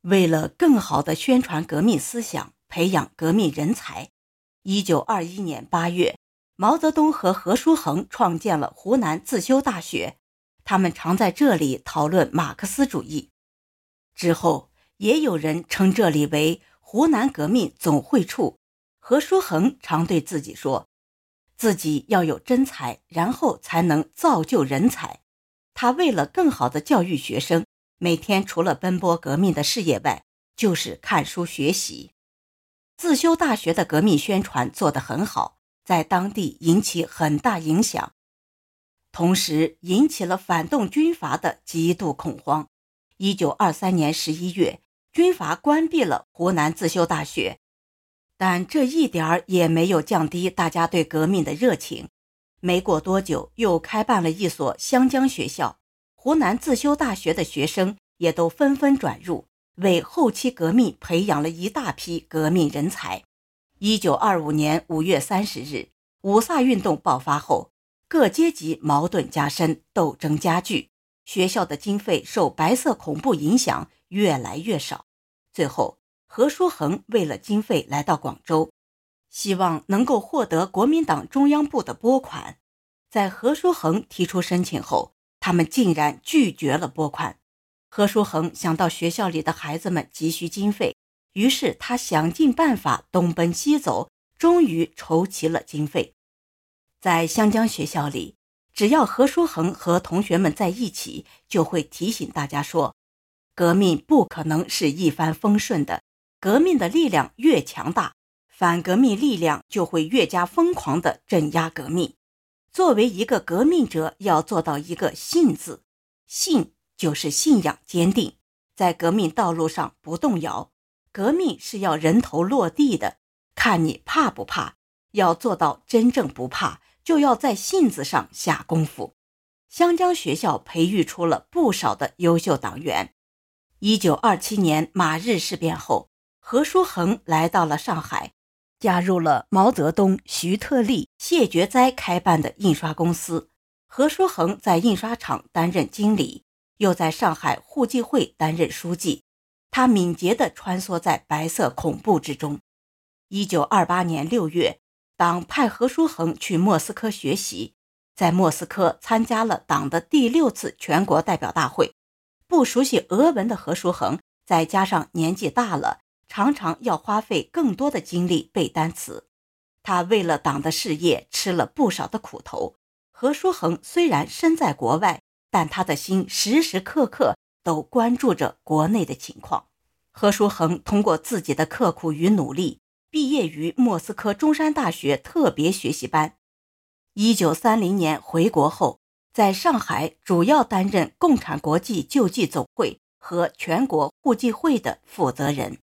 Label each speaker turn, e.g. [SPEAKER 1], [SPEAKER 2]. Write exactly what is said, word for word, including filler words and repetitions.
[SPEAKER 1] 为了更好地宣传革命思想，培养革命人才，一九二一年八月，毛泽东和何叔衡创建了湖南自修大学，他们常在这里讨论马克思主义。之后，也有人称这里为湖南革命总会处。何叔衡常对自己说，自己要有真才，然后才能造就人才。他为了更好地教育学生，每天除了奔波革命的事业外，就是看书学习。自修大学的革命宣传做得很好，在当地引起很大影响，同时引起了反动军阀的极度恐慌。一九二三年十一月，军阀关闭了湖南自修大学，但这一点儿也没有降低大家对革命的热情。没过多久，又开办了一所湘江学校，湖南自修大学的学生也都纷纷转入，为后期革命培养了一大批革命人才。一九二五年五月三十日，五卅运动爆发后，各阶级矛盾加深，斗争加剧，学校的经费受白色恐怖影响越来越少。最后，何叔衡为了经费来到广州，希望能够获得国民党中央部的拨款。在何叔衡提出申请后，他们竟然拒绝了拨款。何叔衡想到学校里的孩子们急需经费，于是他想尽办法东奔西走，终于筹齐了经费。在湘江学校里，只要何叔衡和同学们在一起，就会提醒大家说，革命不可能是一帆风顺的，革命的力量越强大，反革命力量就会越加疯狂地镇压革命。作为一个革命者，要做到一个信字，信就是信仰坚定，在革命道路上不动摇。革命是要人头落地的，看你怕不怕，要做到真正不怕，就要在信字上下功夫。湘江学校培育出了不少的优秀党员。一九二七年马日事变后，何叔衡来到了上海，加入了毛泽东、徐特立、谢觉哉开办的印刷公司。何叔衡在印刷厂担任经理，又在上海互济会担任书记。他敏捷地穿梭在白色恐怖之中。一九二八年六月，党派何叔衡去莫斯科学习，在莫斯科参加了党的第六次全国代表大会。不熟悉俄文的何叔衡，再加上年纪大了，常常要花费更多的精力背单词。他为了党的事业吃了不少的苦头。何叔衡虽然身在国外，但他的心时时刻刻都关注着国内的情况。何叔衡通过自己的刻苦与努力，毕业于莫斯科中山大学特别学习班。一九三零年回国后，在上海主要担任共产国际救济总会和全国互济会的负责人。